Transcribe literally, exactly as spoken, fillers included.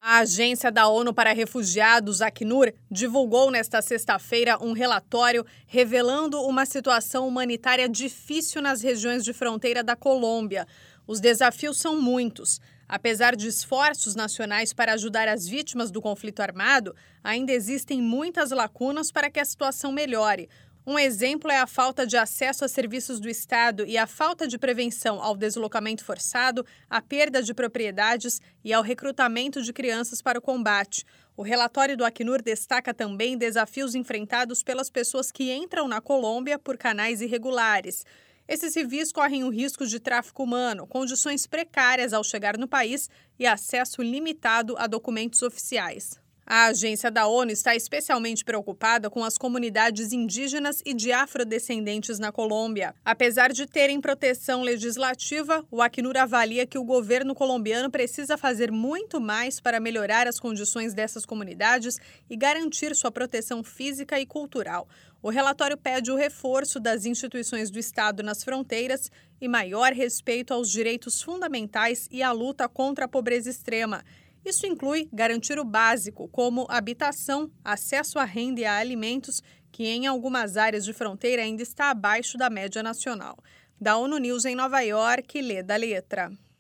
A Agência da ONU para Refugiados, Acnur, divulgou nesta sexta-feira um relatório revelando uma situação humanitária difícil nas regiões de fronteira da Colômbia. Os desafios são muitos. Apesar de esforços nacionais para ajudar as vítimas do conflito armado, ainda existem muitas lacunas para que a situação melhore. Um exemplo é a falta de acesso a serviços do Estado e a falta de prevenção ao deslocamento forçado, à perda de propriedades e ao recrutamento de crianças para o combate. O relatório do Acnur destaca também desafios enfrentados pelas pessoas que entram na Colômbia por canais irregulares. Esses civis correm o risco de tráfico humano, condições precárias ao chegar no país e acesso limitado a documentos oficiais. A agência da ONU está especialmente preocupada com as comunidades indígenas e de afrodescendentes na Colômbia. Apesar de terem proteção legislativa, o Acnur avalia que o governo colombiano precisa fazer muito mais para melhorar as condições dessas comunidades e garantir sua proteção física e cultural. O relatório pede o reforço das instituições do Estado nas fronteiras e maior respeito aos direitos fundamentais e a luta contra a pobreza extrema. Isso inclui garantir o básico, como habitação, acesso à renda e a alimentos, que em algumas áreas de fronteira ainda está abaixo da média nacional. Da ONU News em Nova York, Leda Letra.